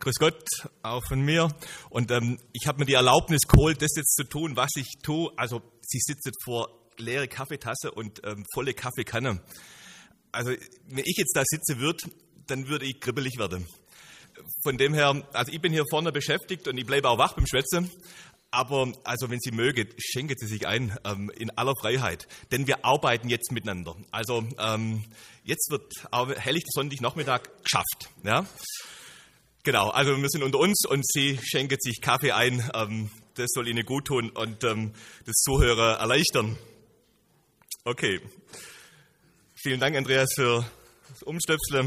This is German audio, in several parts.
Grüß Gott, auch von mir. Und ich habe mir die Erlaubnis geholt, das jetzt zu tun, was ich tue. Also Sie sitzt jetzt vor leere Kaffeetasse und volle Kaffeekanne. Also wenn ich jetzt da sitzen würde, dann würde ich kribbelig werden. Von dem her, also ich bin hier vorne beschäftigt und ich bleibe auch wach beim Schwätzen. Aber also wenn Sie mögen, schenken Sie sich ein in aller Freiheit, denn wir arbeiten jetzt miteinander. Also jetzt wird auch helllichter Sonntagnachmittag geschafft. Ja? Genau, also wir sind unter uns und Sie schenken sich Kaffee ein. Das soll Ihnen gut tun und das Zuhören erleichtern. Okay, vielen Dank, Andreas, für das Umstöpseln.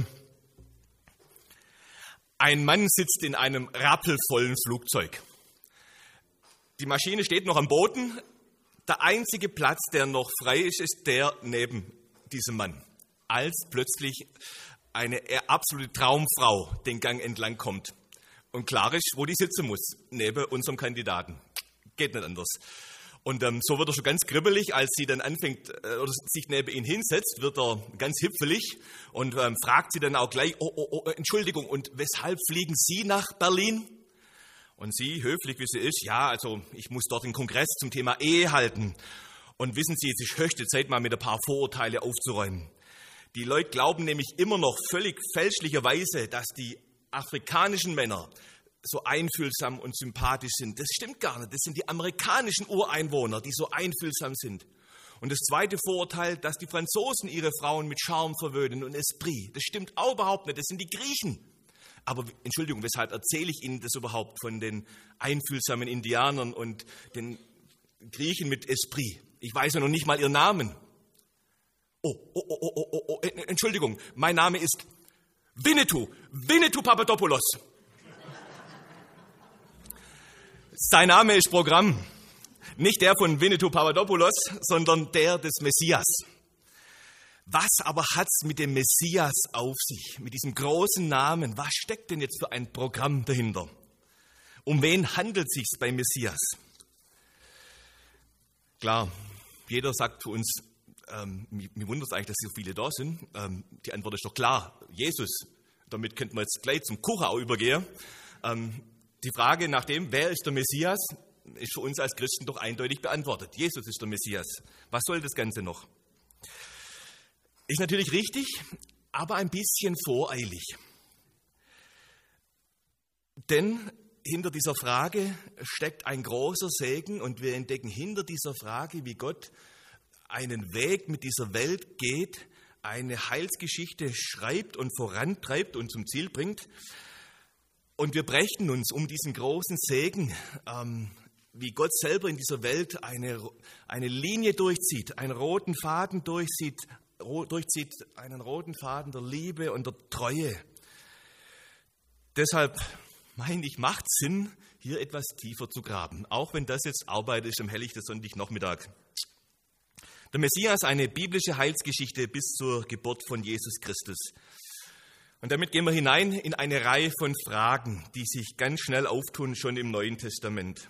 Ein Mann sitzt in einem rappelvollen Flugzeug. Die Maschine steht noch am Boden. Der einzige Platz, der noch frei ist, ist der neben diesem Mann. Als plötzlich eine absolute Traumfrau den Gang entlang kommt. Und klar ist, wo die sitzen muss, neben unserem Kandidaten. Geht nicht anders. Und so wird er schon ganz kribbelig, als sie dann anfängt oder sich neben ihn hinsetzt, wird er ganz hipfelig und fragt sie dann auch gleich, Entschuldigung, und weshalb fliegen Sie nach Berlin? Und sie, höflich wie sie ist, ja, also ich muss dort einen Kongress zum Thema Ehe halten. Und wissen Sie, es ist höchste Zeit, mal mit ein paar Vorurteile aufzuräumen. Die Leute glauben nämlich immer noch völlig fälschlicherweise, dass die afrikanischen Männer so einfühlsam und sympathisch sind. Das stimmt gar nicht. Das sind die amerikanischen Ureinwohner, die so einfühlsam sind. Und das zweite Vorurteil, dass die Franzosen ihre Frauen mit Charme verwöhnen und Esprit. Das stimmt auch überhaupt nicht. Das sind die Griechen. Aber Entschuldigung, weshalb erzähle ich Ihnen das überhaupt von den einfühlsamen Indianern und den Griechen mit Esprit? Ich weiß ja noch nicht mal Ihren Namen. Entschuldigung, mein Name ist Winnetou Papadopoulos. Sein Name ist Programm. Nicht der von Winnetou Papadopoulos, sondern der des Messias. Was aber hat's mit dem Messias auf sich, mit diesem großen Namen? Was steckt denn jetzt für ein Programm dahinter? Um wen handelt es sich beim Messias? Klar, jeder sagt für uns, mir wundert es eigentlich, dass so viele da sind. Die Antwort ist doch klar, Jesus. Damit könnten wir jetzt gleich zum Kuchen auch übergehen. Die Frage nach dem, wer ist der Messias, ist für uns als Christen doch eindeutig beantwortet. Jesus ist der Messias. Was soll das Ganze noch? Ist natürlich richtig, aber ein bisschen voreilig. Denn hinter dieser Frage steckt ein großer Segen und wir entdecken hinter dieser Frage, wie Gott einen Weg mit dieser Welt geht, eine Heilsgeschichte schreibt und vorantreibt und zum Ziel bringt. Und wir brächten uns um diesen großen Segen, wie Gott selber in dieser Welt eine Linie durchzieht, einen roten Faden durchzieht, einen roten Faden der Liebe und der Treue. Deshalb meine ich, macht Sinn, hier etwas tiefer zu graben, auch wenn das jetzt Arbeit ist am helllichten Sonntagnachmittag. Der Messias, eine biblische Heilsgeschichte bis zur Geburt von Jesus Christus. Und damit gehen wir hinein in eine Reihe von Fragen, die sich ganz schnell auftun, schon im Neuen Testament.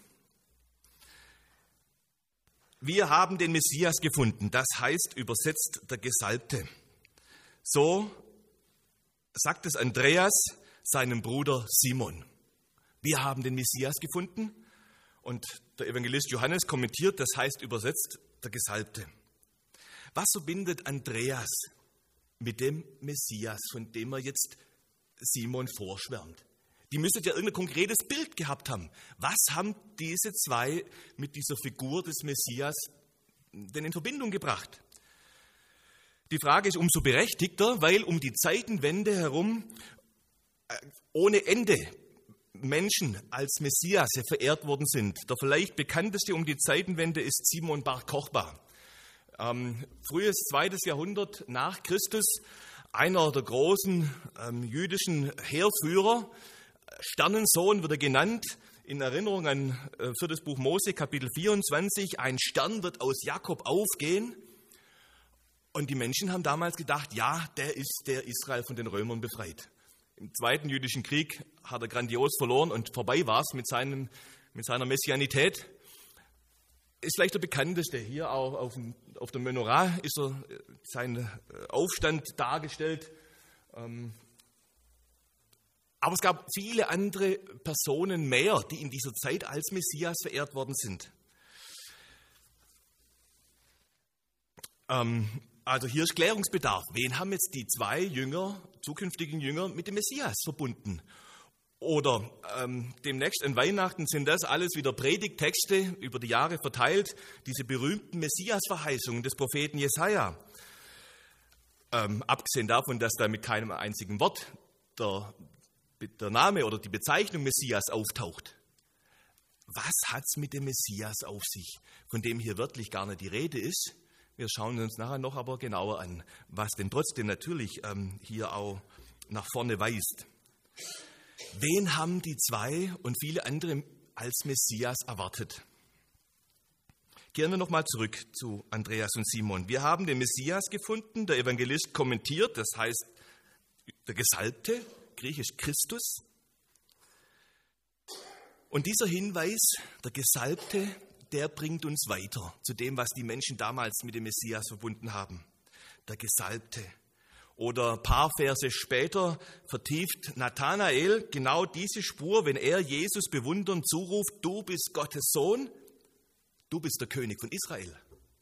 Wir haben den Messias gefunden, das heißt übersetzt der Gesalbte. So sagt es Andreas seinem Bruder Simon. Wir haben den Messias gefunden und der Evangelist Johannes kommentiert, das heißt übersetzt der Gesalbte. Was verbindet Andreas mit dem Messias, von dem er jetzt Simon vorschwärmt? Die müssen ja irgendein konkretes Bild gehabt haben. Was haben diese zwei mit dieser Figur des Messias denn in Verbindung gebracht? Die Frage ist umso berechtigter, weil um die Zeitenwende herum ohne Ende Menschen als Messias verehrt worden sind. Der vielleicht bekannteste um die Zeitenwende ist Simon Bar Kochba. Frühes 2. Jahrhundert nach Christus, einer der großen jüdischen Heerführer, Sternensohn wird er genannt, in Erinnerung an 4. Buch Mose, Kapitel 24, ein Stern wird aus Jakob aufgehen. Und die Menschen haben damals gedacht, ja, der ist der Israel von den Römern befreit. Im Zweiten Jüdischen Krieg hat er grandios verloren und vorbei war es mit seiner Messianität. Ist vielleicht der bekannteste. Hier auch auf der Menorah ist sein Aufstand dargestellt. Aber es gab viele andere Personen mehr, die in dieser Zeit als Messias verehrt worden sind. Also hier ist Klärungsbedarf. Wen haben jetzt die zwei Jünger, zukünftigen Jünger, mit dem Messias verbunden? Oder demnächst an Weihnachten sind das alles wieder Predigttexte über die Jahre verteilt, diese berühmten Messias-Verheißungen des Propheten Jesaja. Abgesehen davon, dass da mit keinem einzigen Wort der Name oder die Bezeichnung Messias auftaucht. Was hat es mit dem Messias auf sich, von dem hier wörtlich gar nicht die Rede ist? Wir schauen uns nachher noch aber genauer an, was denn trotzdem natürlich hier auch nach vorne weist. Wen haben die zwei und viele andere als Messias erwartet? Kehren wir nochmal zurück zu Andreas und Simon. Wir haben den Messias gefunden, der Evangelist kommentiert, das heißt der Gesalbte, griechisch Christus. Und dieser Hinweis, der Gesalbte, der bringt uns weiter zu dem, was die Menschen damals mit dem Messias verbunden haben. Der Gesalbte. Oder ein paar Verse später vertieft Nathanael genau diese Spur, wenn er Jesus bewundernd zuruft, du bist Gottes Sohn, du bist der König von Israel.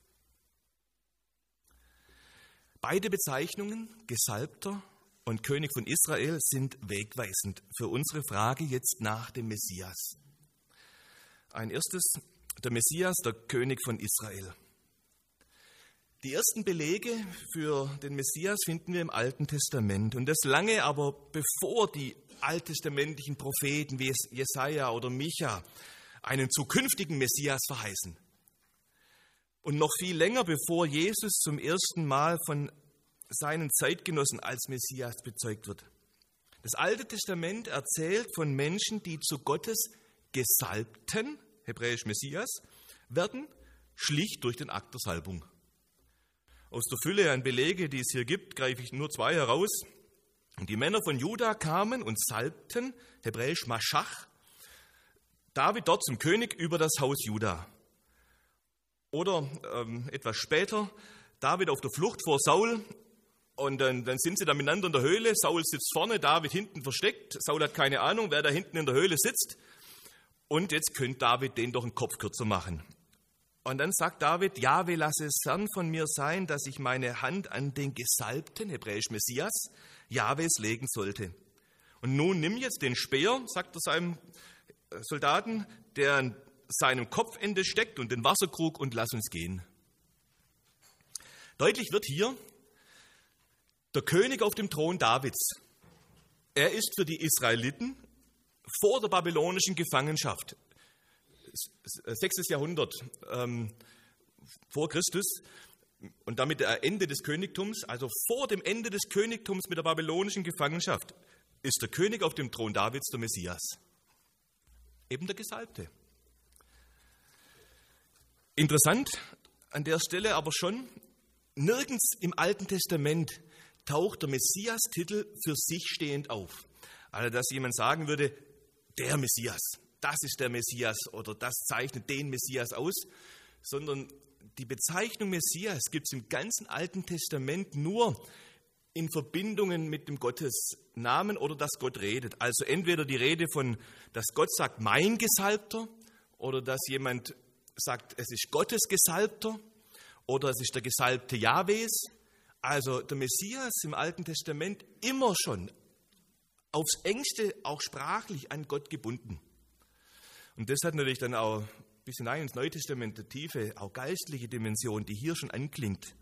Beide Bezeichnungen, Gesalbter und König von Israel, sind wegweisend für unsere Frage jetzt nach dem Messias. Ein erstes, der Messias, der König von Israel. Die ersten Belege für den Messias finden wir im Alten Testament. Und das lange aber bevor die alttestamentlichen Propheten wie Jesaja oder Micha einen zukünftigen Messias verheißen. Und noch viel länger bevor Jesus zum ersten Mal von seinen Zeitgenossen als Messias bezeugt wird. Das Alte Testament erzählt von Menschen, die zu Gottes Gesalbten, hebräisch Messias, werden, schlicht durch den Akt der Salbung. Aus der Fülle an Belege, die es hier gibt, greife ich nur zwei heraus. Und die Männer von Juda kamen und salbten, hebräisch Maschach, David dort zum König über das Haus Juda. Oder etwas später, David auf der Flucht vor Saul, und dann sind sie da miteinander in der Höhle. Saul sitzt vorne, David hinten versteckt. Saul hat keine Ahnung, wer da hinten in der Höhle sitzt. Und jetzt könnte David den doch einen Kopf kürzer machen. Und dann sagt David, Jahwe, lasse es fern von mir sein, dass ich meine Hand an den Gesalbten, hebräisch Messias, Jahwes legen sollte. Und nun nimm jetzt den Speer, sagt er seinem Soldaten, der an seinem Kopfende steckt, und den Wasserkrug, und lass uns gehen. Deutlich wird hier, der König auf dem Thron Davids, er ist für die Israeliten vor der babylonischen Gefangenschaft, 6. Jahrhundert vor Christus, und damit der Ende des Königtums, also vor dem Ende des Königtums mit der babylonischen Gefangenschaft, ist der König auf dem Thron Davids der Messias, eben der Gesalbte. Interessant an der Stelle aber schon, nirgends im Alten Testament taucht der Messias-Titel für sich stehend auf. Also dass jemand sagen würde, der Messias, das ist der Messias oder das zeichnet den Messias aus, sondern die Bezeichnung Messias gibt es im ganzen Alten Testament nur in Verbindungen mit dem Gottesnamen oder dass Gott redet. Also entweder die Rede von, dass Gott sagt, mein Gesalbter, oder dass jemand sagt, es ist Gottes Gesalbter, oder es ist der Gesalbte Jahwes. Also der Messias im Alten Testament immer schon aufs Engste auch sprachlich an Gott gebunden. Und das hat natürlich dann auch bis hinein ins Neue Testament eine tiefe, auch geistliche Dimension, die hier schon anklingt.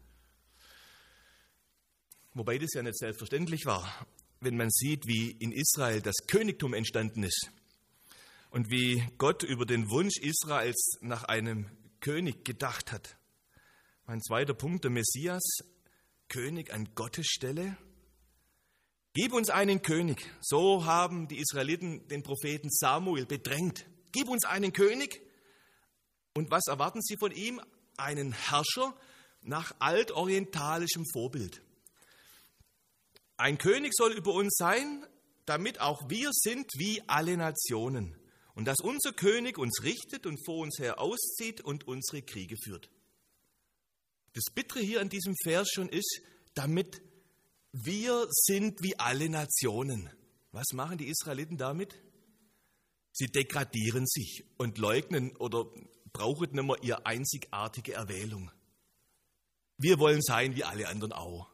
Wobei das ja nicht selbstverständlich war, wenn man sieht, wie in Israel das Königtum entstanden ist und wie Gott über den Wunsch Israels nach einem König gedacht hat. Mein zweiter Punkt, der Messias, König an Gottes Stelle. Gib uns einen König. So haben die Israeliten den Propheten Samuel bedrängt. Gib uns einen König. Und was erwarten sie von ihm? Einen Herrscher nach altorientalischem Vorbild. Ein König soll über uns sein, damit auch wir sind wie alle Nationen. Und dass unser König uns richtet und vor uns her auszieht und unsere Kriege führt. Das Bittere hier an diesem Vers schon ist, damit wir sind wie alle Nationen. Was machen die Israeliten damit? Sie degradieren sich und leugnen oder brauchen nicht mehr ihre einzigartige Erwählung. Wir wollen sein wie alle anderen auch.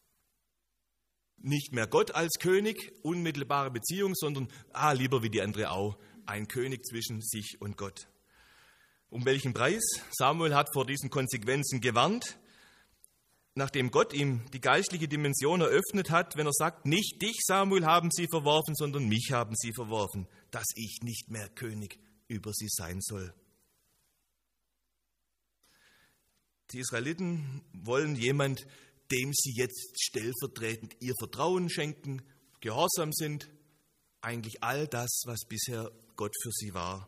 Nicht mehr Gott als König, unmittelbare Beziehung, sondern lieber wie die andere auch, ein König zwischen sich und Gott. Um welchen Preis? Samuel hat vor diesen Konsequenzen gewarnt, nachdem Gott ihm die geistliche Dimension eröffnet hat, wenn er sagt, nicht dich, Samuel, haben sie verworfen, sondern mich haben sie verworfen, dass ich nicht mehr König über sie sein soll. Die Israeliten wollen jemand, dem sie jetzt stellvertretend ihr Vertrauen schenken, gehorsam sind, eigentlich all das, was bisher Gott für sie war.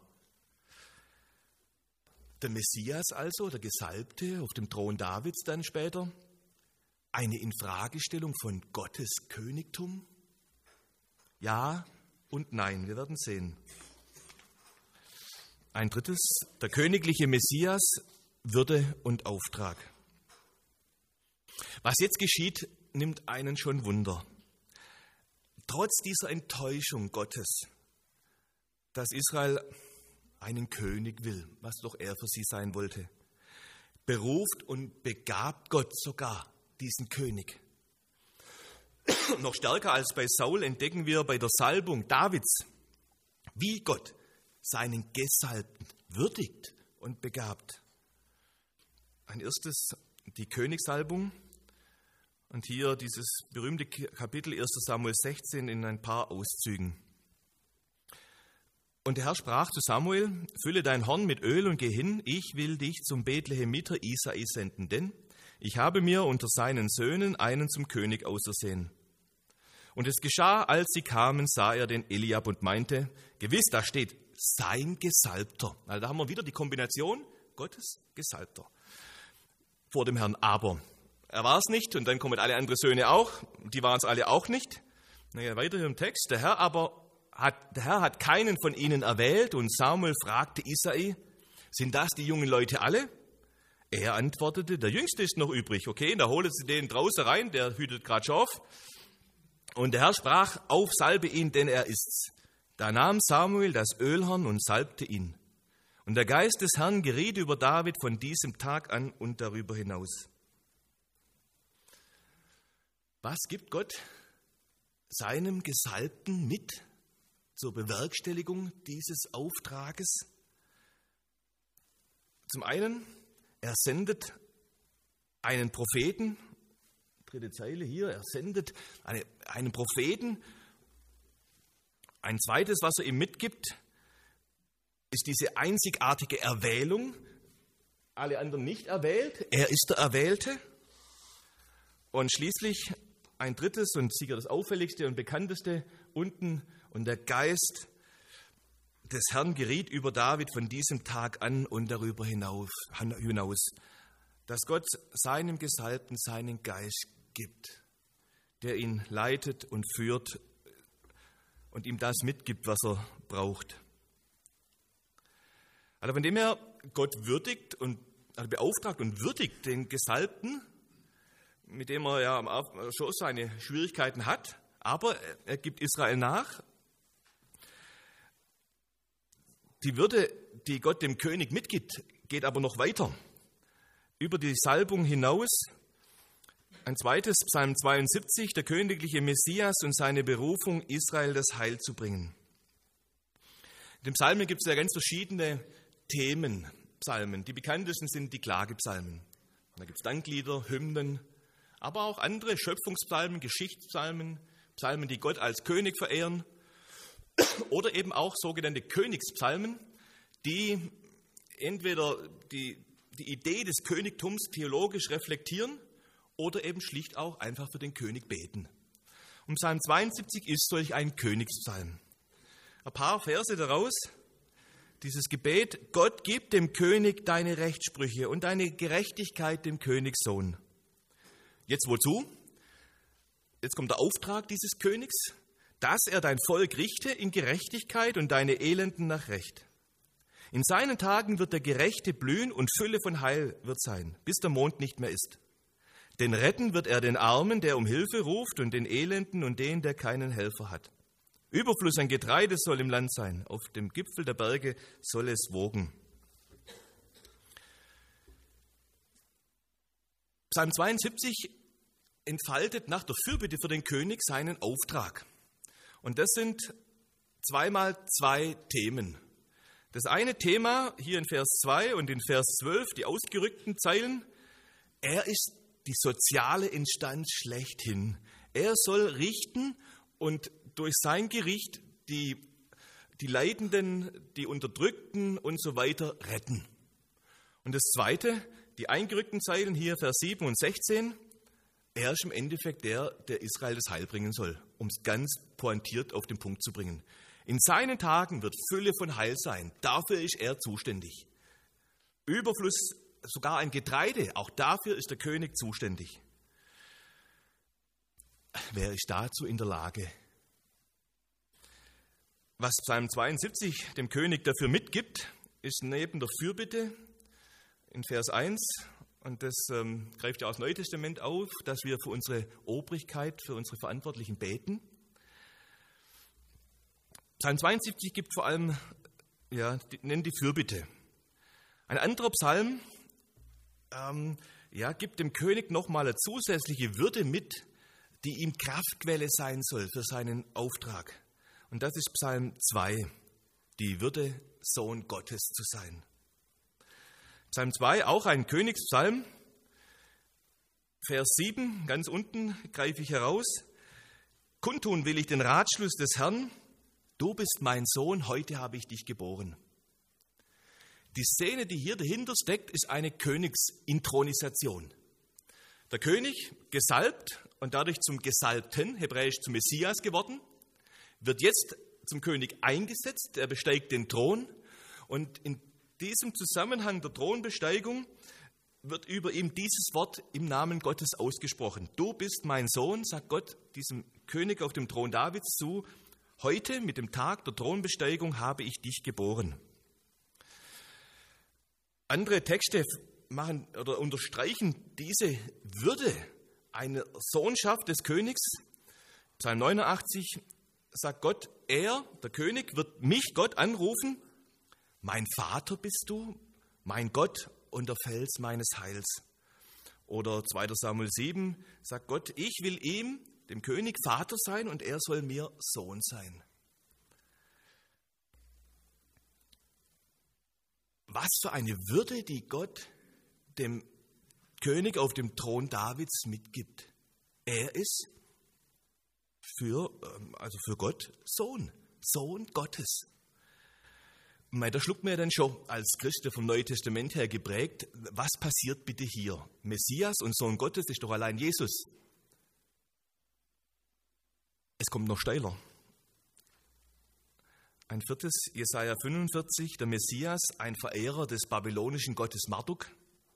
Der Messias also, der Gesalbte auf dem Thron Davids dann später, eine Infragestellung von Gottes Königtum? Ja und nein, wir werden sehen. Ein drittes, der königliche Messias, Würde und Auftrag. Was jetzt geschieht, nimmt einen schon Wunder. Trotz dieser Enttäuschung Gottes, dass Israel einen König will, was doch er für sie sein wollte, beruft und begabt Gott sogar diesen König. Noch stärker als bei Saul entdecken wir bei der Salbung Davids, wie Gott seinen Gesalbten würdigt und begabt. Ein erstes, die Königssalbung. Und hier dieses berühmte Kapitel 1. Samuel 16 in ein paar Auszügen. Und der Herr sprach zu Samuel, fülle dein Horn mit Öl und geh hin, ich will dich zum Bethlehemiter Isai senden, denn ich habe mir unter seinen Söhnen einen zum König ausersehen. Und es geschah, als sie kamen, sah er den Eliab und meinte, gewiss, da steht sein Gesalbter. Also da haben wir wieder die Kombination Gottes Gesalbter vor dem Herrn. Aber er war es nicht und dann kommen alle anderen Söhne auch, die waren es alle auch nicht. Naja, weiter im Text, der Herr hat keinen von ihnen erwählt und Samuel fragte Isai, sind das die jungen Leute alle? Er antwortete, der Jüngste ist noch übrig. Okay, da holen sie den draußen rein, der hütet gerade Schaf. Und der Herr sprach, auf, salbe ihn, denn er ist's. Da nahm Samuel das Ölhorn und salbte ihn. Und der Geist des Herrn geriet über David von diesem Tag an und darüber hinaus. Was gibt Gott seinem Gesalbten mit zur Bewerkstelligung dieses Auftrages? Zum einen, er sendet einen Propheten, dritte Zeile hier, er sendet einen Propheten. Ein zweites, was er ihm mitgibt, ist diese einzigartige Erwählung. Alle anderen nicht erwählt, er ist der Erwählte. Und schließlich ein drittes und sicher das auffälligste und bekannteste unten, und der Geist des Herrn geriet über David von diesem Tag an und darüber hinaus, dass Gott seinem Gesalbten seinen Geist gibt, der ihn leitet und führt und ihm das mitgibt, was er braucht. Also von dem her, Gott würdigt und beauftragt und würdigt den Gesalbten, mit dem er ja schon seine Schwierigkeiten hat, aber er gibt Israel nach. Die Würde, die Gott dem König mitgibt, geht aber noch weiter. Über die Salbung hinaus. Ein zweites, Psalm 72, der königliche Messias und seine Berufung, Israel das Heil zu bringen. In den Psalmen gibt es ja ganz verschiedene Themenpsalmen. Die bekanntesten sind die Klagepsalmen. Da gibt es Danklieder, Hymnen, aber auch andere Schöpfungspsalmen, Geschichtspsalmen, Psalmen, die Gott als König verehren. Oder eben auch sogenannte Königspsalmen, die entweder die Idee des Königtums theologisch reflektieren oder eben schlicht auch einfach für den König beten. Und Psalm 72 ist solch ein Königspsalm. Ein paar Verse daraus, dieses Gebet, Gott gib dem König deine Rechtssprüche und deine Gerechtigkeit dem Königssohn. Jetzt wozu? Jetzt kommt der Auftrag dieses Königs, dass er dein Volk richte in Gerechtigkeit und deine Elenden nach Recht. In seinen Tagen wird der Gerechte blühen und Fülle von Heil wird sein, bis der Mond nicht mehr ist. Denn retten wird er den Armen, der um Hilfe ruft, und den Elenden und den, der keinen Helfer hat. Überfluss an Getreide soll im Land sein. Auf dem Gipfel der Berge soll es wogen. Psalm 72 entfaltet nach der Fürbitte für den König seinen Auftrag. Und das sind zweimal zwei Themen. Das eine Thema hier in Vers 2 und in Vers 12, die ausgerückten Zeilen, er ist die soziale Instanz schlechthin. Er soll richten und durch sein Gericht die Leidenden, die Unterdrückten und so weiter retten. Und das zweite, die eingerückten Zeilen hier, Vers 7 und 16, er ist im Endeffekt der Israel das Heil bringen soll, um es ganz pointiert auf den Punkt zu bringen. In seinen Tagen wird Fülle von Heil sein, dafür ist er zuständig. Überfluss sogar an Getreide, auch dafür ist der König zuständig. Wer ist dazu in der Lage? Was Psalm 72 dem König dafür mitgibt, ist neben der Fürbitte in Vers 1, und das greift ja aus dem Neuen Testament auf, dass wir für unsere Obrigkeit, für unsere Verantwortlichen beten. Psalm 72 gibt vor allem, nennt die Fürbitte. Ein anderer Psalm gibt dem König nochmal eine zusätzliche Würde mit, die ihm Kraftquelle sein soll für seinen Auftrag. Und das ist Psalm 2, die Würde, Sohn Gottes zu sein. Psalm 2, auch ein Königspsalm, Vers 7, ganz unten greife ich heraus. Kundtun will ich den Ratschluss des Herrn, du bist mein Sohn, heute habe ich dich geboren. Die Szene, die hier dahinter steckt, ist eine Königsinthronisation. Der König, gesalbt und dadurch zum Gesalbten, hebräisch zum Messias geworden, wird jetzt zum König eingesetzt, er besteigt den Thron und in diesem Zusammenhang der Thronbesteigung wird über ihm dieses Wort im Namen Gottes ausgesprochen. Du bist mein Sohn, sagt Gott diesem König auf dem Thron Davids zu, heute mit dem Tag der Thronbesteigung habe ich dich geboren. Andere Texte machen oder unterstreichen diese Würde einer Sohnschaft des Königs. Psalm 89 sagt Gott, der König, wird mich Gott anrufen, mein Vater bist du, mein Gott und der Fels meines Heils. Oder 2. Samuel 7 sagt Gott, ich will ihm, dem König, Vater sein und er soll mir Sohn sein. Was für eine Würde, die Gott dem König auf dem Thron Davids mitgibt. Er ist für Gott Sohn Gottes. Da schluckt mir dann schon als Christ vom Neuen Testament her geprägt, was passiert bitte hier? Messias und Sohn Gottes ist doch allein Jesus. Es kommt noch steiler. Ein viertes, Jesaja 45, der Messias, ein Verehrer des babylonischen Gottes Marduk.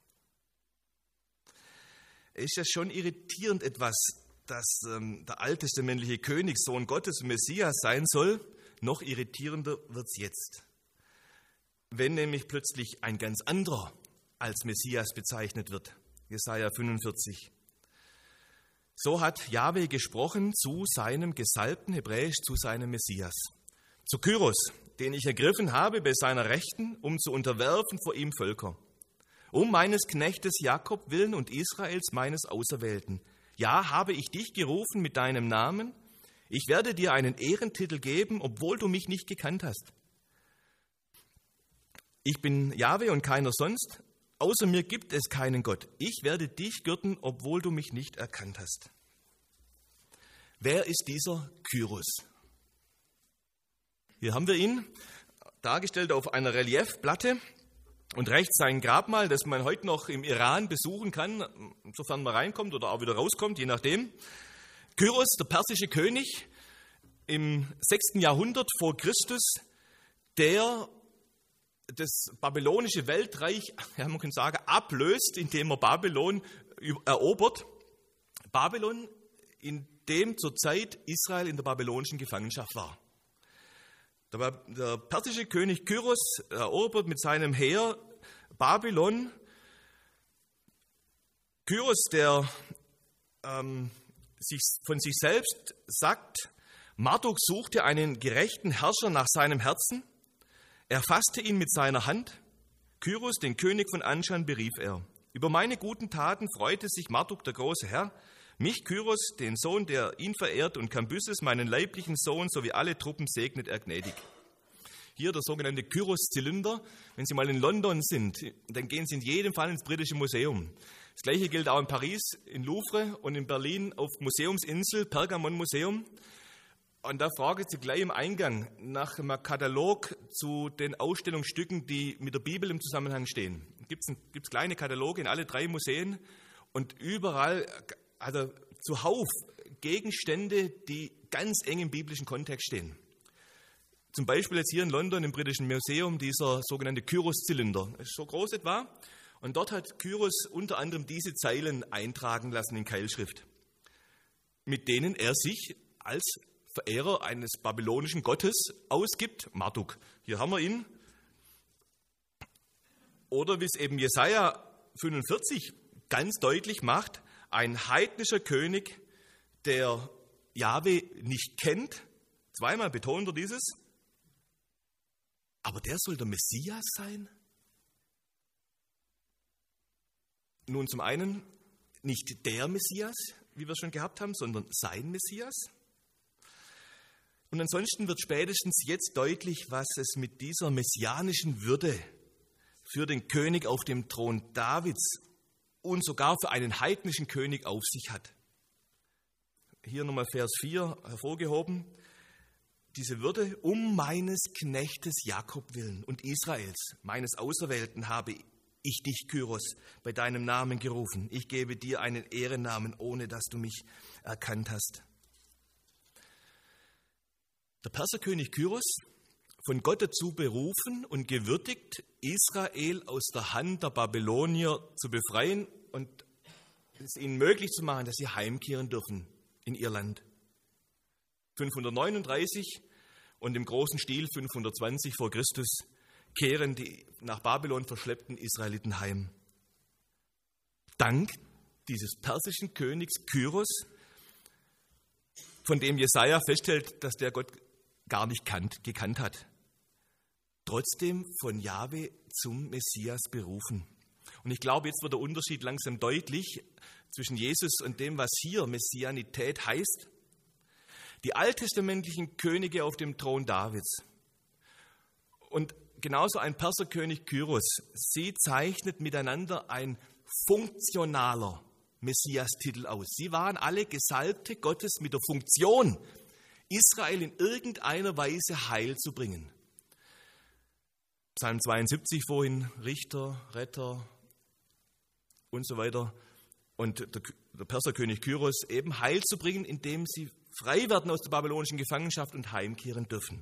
Es ist ja schon irritierend etwas, dass der alttestamentliche König Sohn Gottes und Messias sein soll. Noch irritierender wird es jetzt. Wenn nämlich plötzlich ein ganz anderer als Messias bezeichnet wird. Jesaja 45. So hat Jahwe gesprochen zu seinem Gesalbten, hebräisch zu seinem Messias. Zu Kyros, den ich ergriffen habe bei seiner Rechten, um zu unterwerfen vor ihm Völker. Um meines Knechtes Jakob willen und Israels meines Auserwählten. Ja, habe ich dich gerufen mit deinem Namen. Ich werde dir einen Ehrentitel geben, obwohl du mich nicht gekannt hast. Ich bin Jahwe und keiner sonst. Außer mir gibt es keinen Gott. Ich werde dich gürten, obwohl du mich nicht erkannt hast. Wer ist dieser Kyros? Hier haben wir ihn dargestellt auf einer Reliefplatte und rechts sein Grabmal, das man heute noch im Iran besuchen kann, sofern man reinkommt oder auch wieder rauskommt, je nachdem. Kyros, der persische König im 6. Jahrhundert vor Christus, der das babylonische Weltreich, man kann sagen, ablöst, indem er Babylon erobert. Babylon, in dem zur Zeit Israel in der babylonischen Gefangenschaft war. Der persische König Kyros erobert mit seinem Heer Babylon. Kyros, der von sich selbst sagt, Marduk suchte einen gerechten Herrscher nach seinem Herzen. Er fasste ihn mit seiner Hand. Kyros, den König von Anschan, berief er. Über meine guten Taten freute sich Marduk, der große Herr. Mich, Kyros, den Sohn, der ihn verehrt, und Kambyses, meinen leiblichen Sohn, sowie alle Truppen, segnet er gnädig. Hier der sogenannte Kyros-Zylinder. Wenn Sie mal in London sind, dann gehen Sie in jedem Fall ins Britische Museum. Das Gleiche gilt auch in Paris, in Louvre und in Berlin auf Museumsinsel, Pergamon-Museum. Und da fragen Sie gleich im Eingang nach einem Katalog zu den Ausstellungsstücken, die mit der Bibel im Zusammenhang stehen. Gibt's kleine Kataloge in alle 3 Museen und überall, also zuhauf Gegenstände, die ganz eng im biblischen Kontext stehen. Zum Beispiel jetzt hier in London im Britischen Museum dieser sogenannte Kyros-Zylinder. Das ist so groß etwa. Und dort hat Kyros unter anderem diese Zeilen eintragen lassen in Keilschrift, mit denen er sich als Verehrer eines babylonischen Gottes ausgibt, Marduk. Hier haben wir ihn. Oder wie es eben Jesaja 45 ganz deutlich macht, ein heidnischer König, der Jahwe nicht kennt, zweimal betont er dieses, aber der soll der Messias sein? Nun zum einen nicht der Messias, wie wir schon gehabt haben, sondern sein Messias. Und ansonsten wird spätestens jetzt deutlich, was es mit dieser messianischen Würde für den König auf dem Thron Davids und sogar für einen heidnischen König auf sich hat. Hier nochmal Vers 4 hervorgehoben. Diese Würde, um meines Knechtes Jakob willen und Israels, meines Auserwählten, habe ich dich, Kyros, bei deinem Namen gerufen. Ich gebe dir einen Ehrennamen, ohne dass du mich erkannt hast. Der Perserkönig Kyros, von Gott dazu berufen und gewürdigt, Israel aus der Hand der Babylonier zu befreien und es ihnen möglich zu machen, dass sie heimkehren dürfen in ihr Land. 539 und im großen Stil 520 vor Christus kehren die nach Babylon verschleppten Israeliten heim. Dank dieses persischen Königs Kyros, von dem Jesaja feststellt, dass der Gott gar nicht gekannt hat. Trotzdem von Jahwe zum Messias berufen. Und ich glaube, jetzt wird der Unterschied langsam deutlich zwischen Jesus und dem, was hier Messianität heißt. Die alttestamentlichen Könige auf dem Thron Davids und genauso ein Perserkönig Kyros, sie zeichnet miteinander ein funktionaler Messias-Titel aus. Sie waren alle Gesalbte Gottes mit der Funktion, Israel in irgendeiner Weise Heil zu bringen. Psalm 72 vorhin, Richter, Retter und so weiter. Und der Perserkönig Kyros eben Heil zu bringen, indem sie frei werden aus der babylonischen Gefangenschaft und heimkehren dürfen.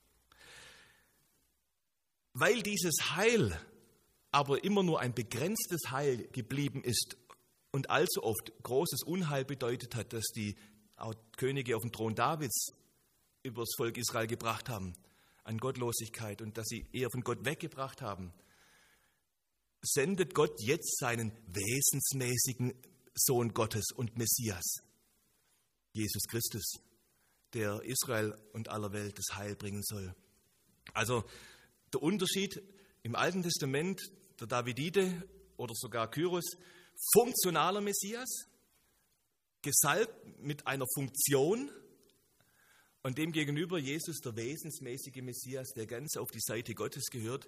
Weil dieses Heil aber immer nur ein begrenztes Heil geblieben ist und allzu oft großes Unheil bedeutet hat, dass die Könige auf dem Thron Davids über das Volk Israel gebracht haben, an Gottlosigkeit und dass sie eher von Gott weggebracht haben, sendet Gott jetzt seinen wesensmäßigen Sohn Gottes und Messias, Jesus Christus, der Israel und aller Welt das Heil bringen soll. Also der Unterschied im Alten Testament, der Davidite oder sogar Kyros, funktionaler Messias, gesalbt mit einer Funktion, und demgegenüber Jesus, der wesensmäßige Messias, der ganz auf die Seite Gottes gehört,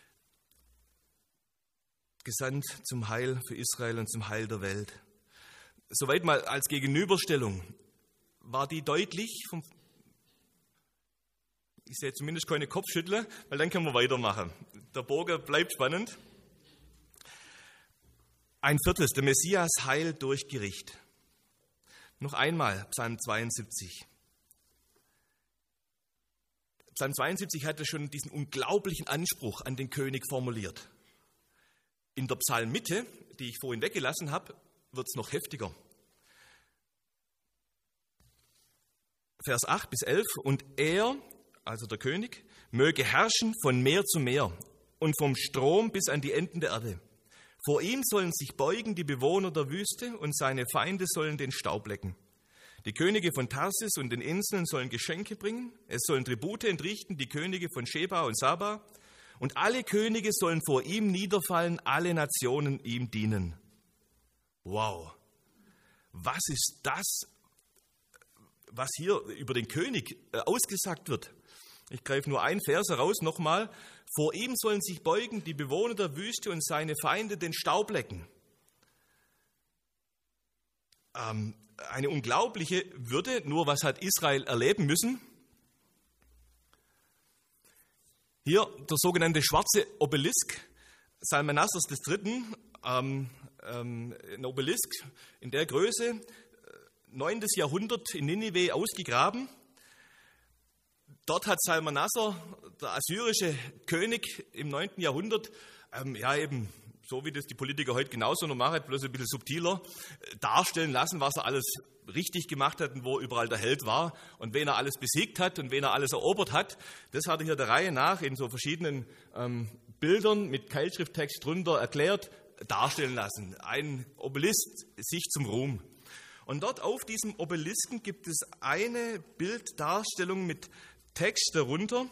gesandt zum Heil für Israel und zum Heil der Welt. Soweit mal als Gegenüberstellung. War die deutlich? Ich sehe zumindest keine Kopfschütteln, weil dann können wir weitermachen. Der Bogen bleibt spannend. Ein viertes, der Messias Heil durch Gericht. Noch einmal Psalm 72. Psalm 72 hatte schon diesen unglaublichen Anspruch an den König formuliert. In der Psalmmitte, die ich vorhin weggelassen habe, wird es noch heftiger. Vers 8 bis 11. Und er, also der König, möge herrschen von Meer zu Meer und vom Strom bis an die Enden der Erde. Vor ihm sollen sich beugen die Bewohner der Wüste und seine Feinde sollen den Staub lecken. Die Könige von Tarsis und den Inseln sollen Geschenke bringen. Es sollen Tribute entrichten, die Könige von Sheba und Saba. Und alle Könige sollen vor ihm niederfallen, alle Nationen ihm dienen. Wow, was ist das, was hier über den König ausgesagt wird? Ich greife nur einen Vers heraus, nochmal. Vor ihm sollen sich beugen die Bewohner der Wüste und seine Feinde den Staub lecken. Eine unglaubliche Würde, nur was hat Israel erleben müssen? Hier der sogenannte schwarze Obelisk Salmanassers III., ein Obelisk in der Größe, 9. Jahrhundert in Ninive ausgegraben. Dort hat Salmanassar, der assyrische König im 9. Jahrhundert, eben so wie das die Politiker heute genauso noch machen, bloß ein bisschen subtiler, darstellen lassen, was er alles richtig gemacht hat und wo überall der Held war und wen er alles besiegt hat und wen er alles erobert hat. Das hat er hier der Reihe nach in so verschiedenen Bildern mit Keilschrifttext drunter erklärt, darstellen lassen. Ein Obelisk sich zum Ruhm. Und dort auf diesem Obelisken gibt es eine Bilddarstellung mit Text darunter,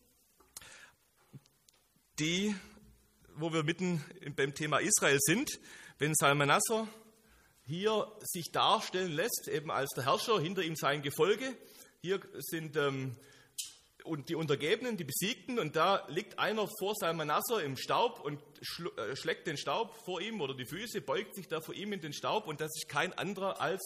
wo wir mitten beim Thema Israel sind, wenn Salmanassar hier sich darstellen lässt, eben als der Herrscher, hinter ihm sein Gefolge. Hier sind die Untergebenen, die Besiegten, und da liegt einer vor Salmanassar im Staub und schlägt den Staub vor ihm oder die Füße, beugt sich da vor ihm in den Staub, und das ist kein anderer als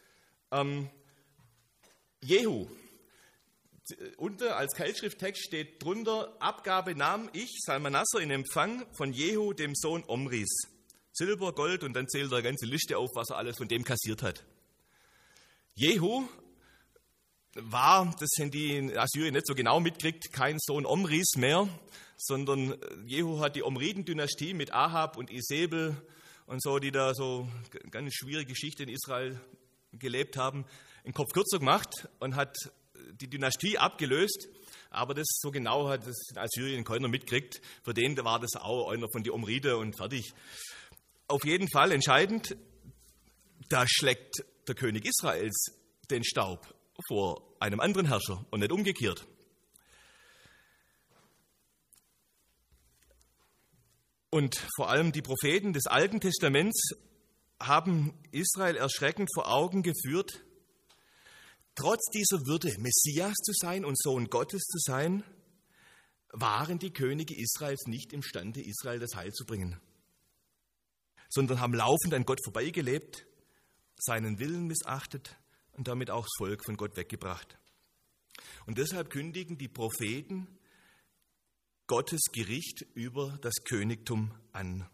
Jehu. Unter als Keilschrifttext steht drunter: Abgabe nahm ich, Salmanassar, in Empfang von Jehu, dem Sohn Omris. Silber, Gold, und dann zählt er eine ganze Liste auf, was er alles von dem kassiert hat. Jehu war, das haben die in Assyrien nicht so genau mitgekriegt, kein Sohn Omris mehr, sondern Jehu hat die Omriden-Dynastie mit Ahab und Isebel und so, die da so eine ganz schwierige Geschichte in Israel gelebt haben, einen Kopf kürzer gemacht und hat die Dynastie abgelöst. Aber das so genau hat das in Assyrien keiner mitgekriegt. Für den war das auch einer von den Omriden und fertig. Auf jeden Fall entscheidend, da schlägt der König Israels den Staub vor einem anderen Herrscher und nicht umgekehrt. Und vor allem die Propheten des Alten Testaments haben Israel erschreckend vor Augen geführt, trotz dieser Würde, Messias zu sein und Sohn Gottes zu sein, waren die Könige Israels nicht imstande, Israel das Heil zu bringen, sondern haben laufend an Gott vorbeigelebt, seinen Willen missachtet und damit auch das Volk von Gott weggebracht. Und deshalb kündigen die Propheten Gottes Gericht über das Königtum an.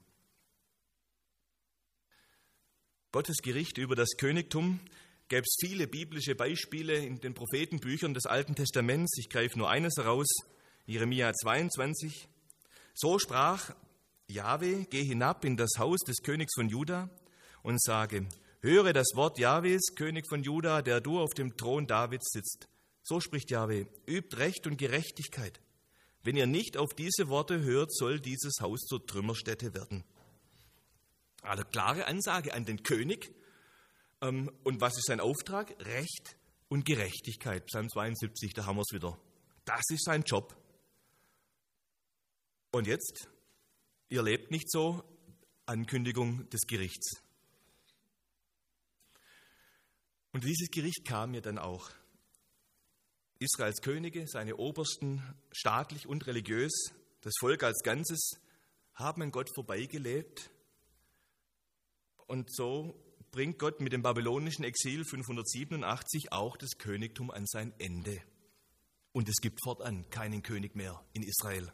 Gottes Gericht über das Königtum gäbe es viele biblische Beispiele in den Prophetenbüchern des Alten Testaments. Ich greife nur eines heraus, Jeremia 22. So sprach Jahwe: Geh hinab in das Haus des Königs von Juda und sage: Höre das Wort Jahwes, König von Juda, der du auf dem Thron Davids sitzt. So spricht Jahwe: Übt Recht und Gerechtigkeit. Wenn ihr nicht auf diese Worte hört, soll dieses Haus zur Trümmerstätte werden. Also klare Ansage an den König. Und was ist sein Auftrag? Recht und Gerechtigkeit. Psalm 72, da haben wir es wieder. Das ist sein Job. Und jetzt, ihr lebt nicht so, Ankündigung des Gerichts. Und dieses Gericht kam ja dann auch. Israels Könige, seine Obersten, staatlich und religiös, das Volk als Ganzes, haben an Gott vorbeigelebt. Und so bringt Gott mit dem babylonischen Exil 587 auch das Königtum an sein Ende. Und es gibt fortan keinen König mehr in Israel.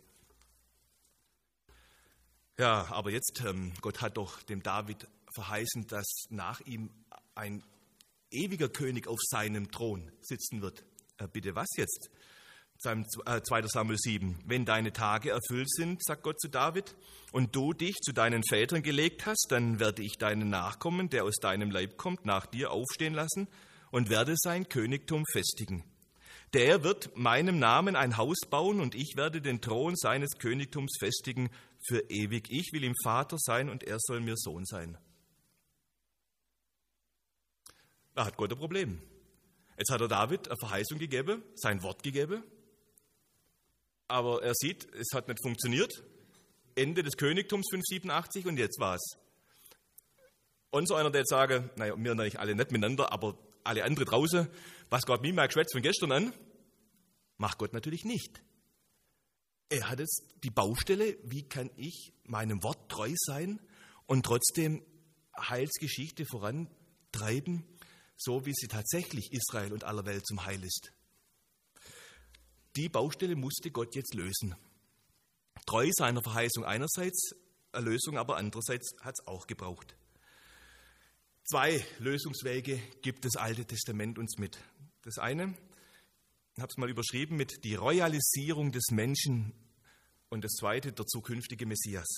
Ja, aber jetzt, Gott hat doch dem David verheißen, dass nach ihm ein ewiger König auf seinem Thron sitzen wird. Bitte, was jetzt? 2. Samuel 7. Wenn deine Tage erfüllt sind, sagt Gott zu David, und du dich zu deinen Vätern gelegt hast, dann werde ich deinen Nachkommen, der aus deinem Leib kommt, nach dir aufstehen lassen und werde sein Königtum festigen. Der wird meinem Namen ein Haus bauen, und ich werde den Thron seines Königtums festigen für ewig. Ich will ihm Vater sein, und er soll mir Sohn sein. Da hat Gott ein Problem. Jetzt hat er David eine Verheißung gegeben, sein Wort gegeben, aber er sieht, es hat nicht funktioniert. Ende des Königtums 587 und jetzt war's. Und so einer, der jetzt sagen, naja, wir natürlich alle nicht miteinander, aber alle andere draußen, was Gott mir mal geschwätzt von gestern an, macht Gott natürlich nicht. Er hat jetzt die Baustelle, wie kann ich meinem Wort treu sein und trotzdem Heilsgeschichte vorantreiben, so wie sie tatsächlich Israel und aller Welt zum Heil ist. Die Baustelle musste Gott jetzt lösen. Treu seiner Verheißung einerseits, Erlösung aber andererseits hat es auch gebraucht. 2 Lösungswege gibt das Alte Testament uns mit. Das eine, ich habe es mal überschrieben mit die Royalisierung des Menschen und das zweite, der zukünftige Messias.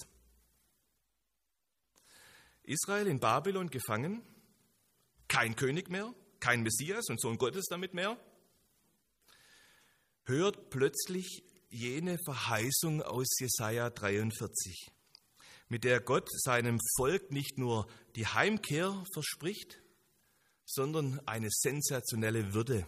Israel in Babylon gefangen, kein König mehr, kein Messias und Sohn Gottes damit mehr, hört plötzlich jene Verheißung aus Jesaja 43, mit der Gott seinem Volk nicht nur die Heimkehr verspricht, sondern eine sensationelle Würde.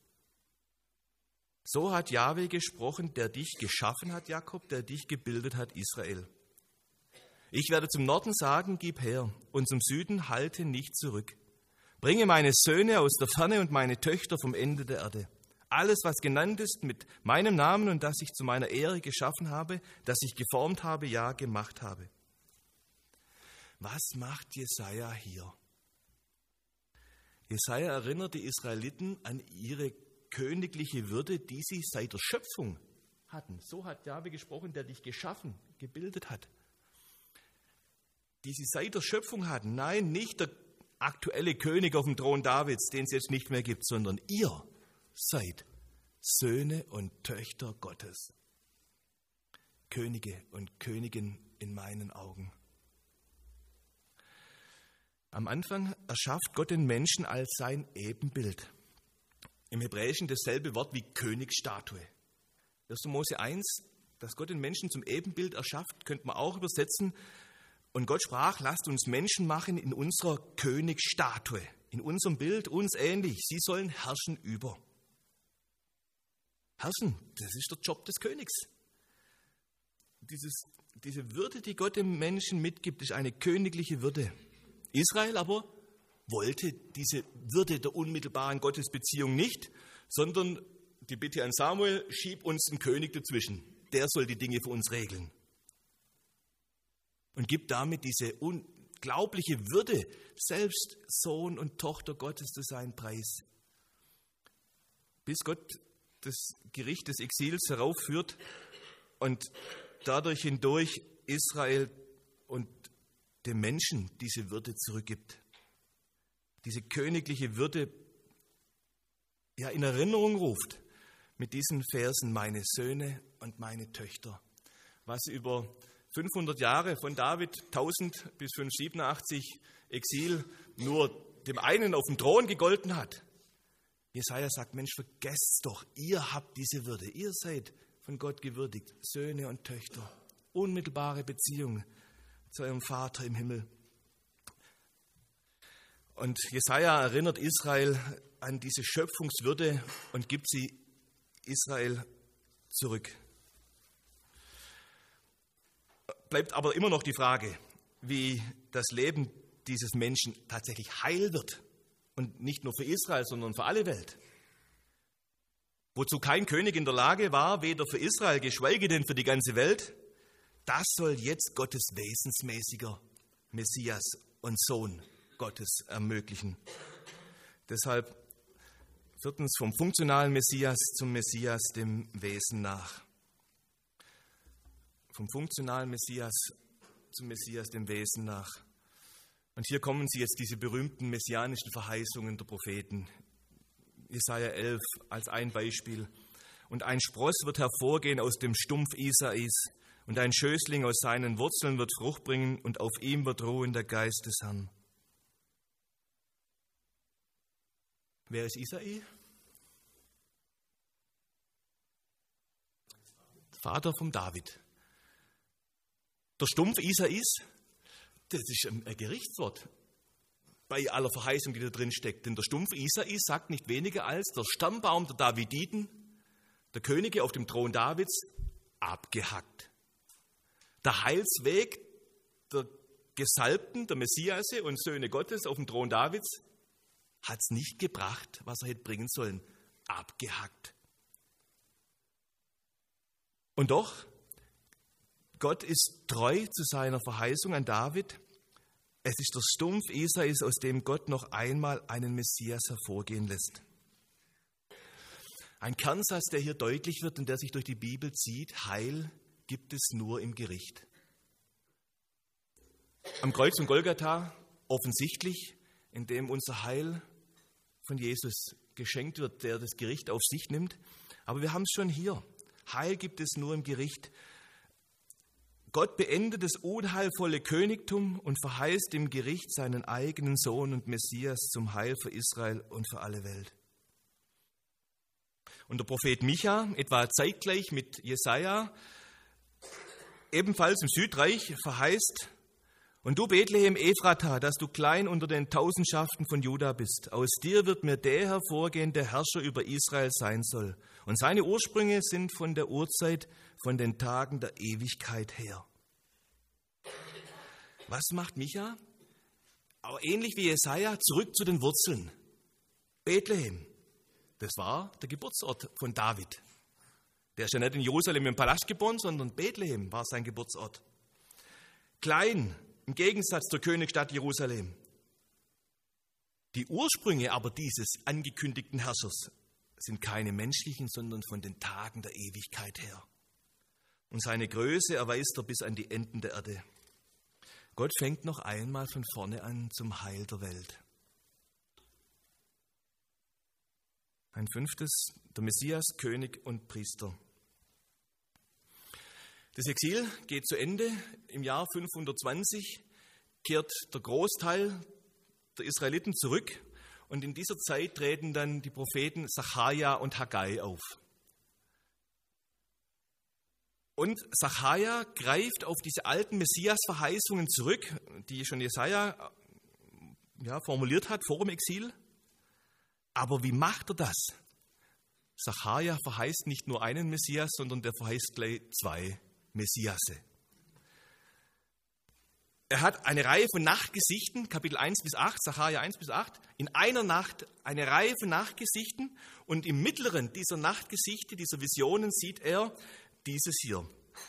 So hat Jahwe gesprochen, der dich geschaffen hat, Jakob, der dich gebildet hat, Israel. Ich werde zum Norden sagen, gib her, und zum Süden halte nicht zurück. Bringe meine Söhne aus der Ferne und meine Töchter vom Ende der Erde. Alles, was genannt ist mit meinem Namen und das ich zu meiner Ehre geschaffen habe, das ich geformt habe, ja, gemacht habe. Was macht Jesaja hier? Jesaja erinnert die Israeliten an ihre königliche Würde, die sie seit der Schöpfung hatten. So hat Jahwe gesprochen, der dich geschaffen, gebildet hat. Die sie seit der Schöpfung hatten. Nein, nicht der aktuelle König auf dem Thron Davids, den es jetzt nicht mehr gibt, sondern ihr seid Söhne und Töchter Gottes. Könige und Königin in meinen Augen. Am Anfang erschafft Gott den Menschen als sein Ebenbild. Im Hebräischen dasselbe Wort wie Königsstatue. 1. Mose 1, dass Gott den Menschen zum Ebenbild erschafft, könnte man auch übersetzen. Und Gott sprach, lasst uns Menschen machen in unserer Königsstatue, in unserem Bild uns ähnlich. Sie sollen herrschen über. Herrschen, das ist der Job des Königs. Diese Würde, die Gott dem Menschen mitgibt, ist eine königliche Würde. Israel aber wollte diese Würde der unmittelbaren Gottesbeziehung nicht, sondern die Bitte an Samuel, schieb uns einen König dazwischen. Der soll die Dinge für uns regeln. Und gibt damit diese unglaubliche Würde, selbst Sohn und Tochter Gottes zu sein, preis. Bis Gott das Gericht des Exils heraufführt und dadurch hindurch Israel und dem Menschen diese Würde zurückgibt. Diese königliche Würde ja in Erinnerung ruft mit diesen Versen, meine Söhne und meine Töchter. Was über 500 Jahre von David, 1000 bis 587 Exil, nur dem einen auf dem Thron gegolten hat. Jesaja sagt, Mensch, vergesst doch, ihr habt diese Würde, ihr seid von Gott gewürdigt, Söhne und Töchter, unmittelbare Beziehung zu eurem Vater im Himmel. Und Jesaja erinnert Israel an diese Schöpfungswürde und gibt sie Israel zurück. Bleibt aber immer noch die Frage, wie das Leben dieses Menschen tatsächlich heil wird. Und nicht nur für Israel, sondern für alle Welt. Wozu kein König in der Lage war, weder für Israel, geschweige denn für die ganze Welt, das soll jetzt Gottes wesensmäßiger Messias und Sohn Gottes ermöglichen. Deshalb 4. vom funktionalen Messias zum Messias dem Wesen nach. Vom funktionalen Messias zum Messias dem Wesen nach. Und hier kommen sie jetzt, diese berühmten messianischen Verheißungen der Propheten. Jesaja 11 als ein Beispiel. Und ein Spross wird hervorgehen aus dem Stumpf Isais, und ein Schößling aus seinen Wurzeln wird Frucht bringen, und auf ihm wird ruhen der Geist des Herrn. Wer ist Isai? Vater von David. Der Stumpf Isais, das ist ein Gerichtswort. bei aller Verheißung, die da drin steckt. Denn der Stumpf Isai sagt nicht weniger als der Stammbaum der Daviditen, der Könige auf dem Thron Davids, abgehackt. Der Heilsweg der Gesalbten, der Messiasse und Söhne Gottes auf dem Thron Davids hat es nicht gebracht, was er hätte bringen sollen. Abgehackt. Und doch, Gott ist treu zu seiner Verheißung an David. Es ist der Stumpf Isais, aus dem Gott noch einmal einen Messias hervorgehen lässt. Ein Kernsatz, der hier deutlich wird und der sich durch die Bibel zieht: Heil gibt es nur im Gericht. Am Kreuz von Golgatha offensichtlich, indem unser Heil von Jesus geschenkt wird, der das Gericht auf sich nimmt. Aber wir haben es schon hier. Heil gibt es nur im Gericht. Gott beendet das unheilvolle Königtum und verheißt im Gericht seinen eigenen Sohn und Messias zum Heil für Israel und für alle Welt. Und der Prophet Micha, etwa zeitgleich mit Jesaja, ebenfalls im Südreich, verheißt: Und du, Bethlehem Ephrata, dass du klein unter den Tausendschaften von Juda bist, aus dir wird mir der hervorgehen, der Herrscher über Israel sein soll. Und seine Ursprünge sind von der Urzeit, von den Tagen der Ewigkeit her. Was macht Micha? Auch ähnlich wie Jesaja, zurück zu den Wurzeln. Bethlehem, das war der Geburtsort von David. Der ist ja nicht in Jerusalem im Palast geboren, sondern Bethlehem war sein Geburtsort. Klein, im Gegensatz zur Königsstadt Jerusalem. Die Ursprünge aber dieses angekündigten Herrschers sind keine menschlichen, sondern von den Tagen der Ewigkeit her. Und seine Größe erweist er bis an die Enden der Erde. Gott fängt noch einmal von vorne an zum Heil der Welt. Ein fünftes, der Messias, König und Priester. Das Exil geht zu Ende. Im Jahr 520 kehrt der Großteil der Israeliten zurück. Und in dieser Zeit treten dann die Propheten Sacharja und Haggai auf. Und Sacharja greift auf diese alten Messias-Verheißungen zurück, die schon Jesaja formuliert hat vor dem Exil. Aber wie macht er das? Sacharja verheißt nicht nur einen Messias, sondern der verheißt gleich zwei Messiasse. Er hat eine Reihe von Nachtgesichten, Kapitel 1 bis 8, Sacharja 1 bis 8, in einer Nacht eine Reihe von Nachtgesichten, und im mittleren dieser Nachtgesichte, dieser Visionen, sieht er dieses hier.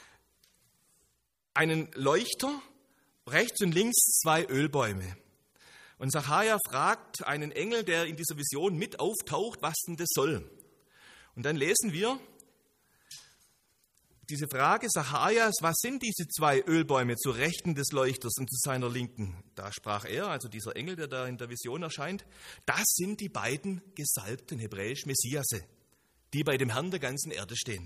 Einen Leuchter, rechts und links zwei Ölbäume. Und Sacharja fragt einen Engel, der in dieser Vision mit auftaucht, was denn das soll. Und dann lesen wir diese Frage Sacharjas: Was sind diese zwei Ölbäume zur Rechten des Leuchters und zu seiner Linken? Da sprach er, also dieser Engel, der da in der Vision erscheint: Das sind die beiden Gesalbten, hebräisch Messiasse, die bei dem Herrn der ganzen Erde stehen.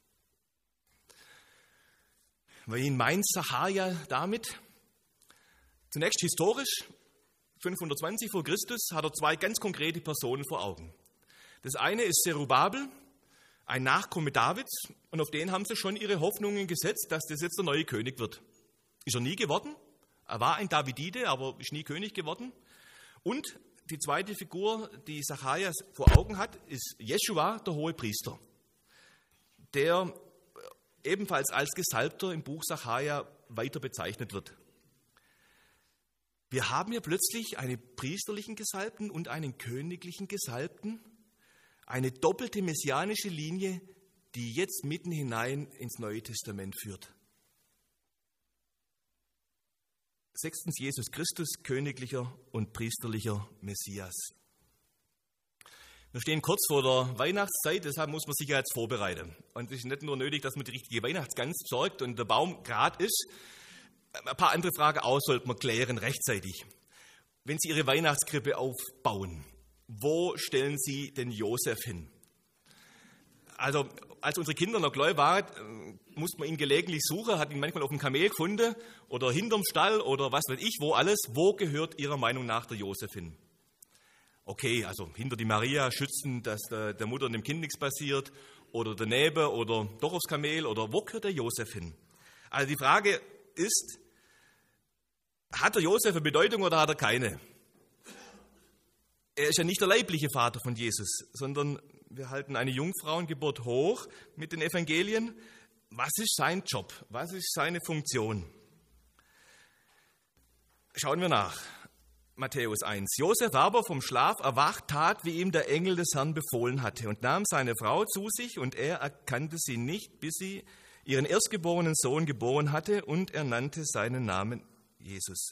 Wen meint Sacharja damit? Zunächst historisch, 520 vor Christus, hat er zwei ganz konkrete Personen vor Augen. Das eine ist Zerubabel, ein Nachkomme Davids, und auf den haben sie schon ihre Hoffnungen gesetzt, dass das jetzt der neue König wird. Ist er nie geworden. Er war ein Davidide, aber ist nie König geworden. Und die zweite Figur, die Sacharja vor Augen hat, ist Jeschua, der Hohepriester, der ebenfalls als Gesalbter im Buch Sacharja weiter bezeichnet wird. Wir haben hier plötzlich einen priesterlichen Gesalbten und einen königlichen Gesalbten, eine doppelte messianische Linie, die jetzt mitten hinein ins Neue Testament führt. Sechstens, Jesus Christus, königlicher und priesterlicher Messias. Wir stehen kurz vor der Weihnachtszeit, deshalb muss man sich ja jetzt vorbereiten. Und es ist nicht nur nötig, dass man die richtige Weihnachtsgans besorgt und der Baum gerade ist. Ein paar andere Fragen auch sollten wir klären rechtzeitig. Wenn Sie Ihre Weihnachtskrippe aufbauen, wo stellen Sie den Josef hin? Also, als unsere Kinder noch klein waren, musste man ihn gelegentlich suchen, hat ihn manchmal auf dem Kamel gefunden oder hinterm Stall oder was weiß ich, wo alles. Wo gehört Ihrer Meinung nach der Josef hin? Okay, also hinter die Maria schützen, dass der Mutter und dem Kind nichts passiert, oder daneben oder doch aufs Kamel, oder wo gehört der Josef hin? Also die Frage ist, hat der Josef eine Bedeutung oder hat er keine? er ist ja nicht der leibliche Vater von Jesus, sondern wir halten eine Jungfrauengeburt hoch mit den Evangelien. Was ist sein Job? Was ist seine Funktion? Schauen wir nach. Matthäus 1. Josef aber vom Schlaf erwacht, tat, wie ihm der Engel des Herrn befohlen hatte, und nahm seine Frau zu sich, und er erkannte sie nicht, bis sie ihren erstgeborenen Sohn geboren hatte, und er nannte seinen Namen Jesus.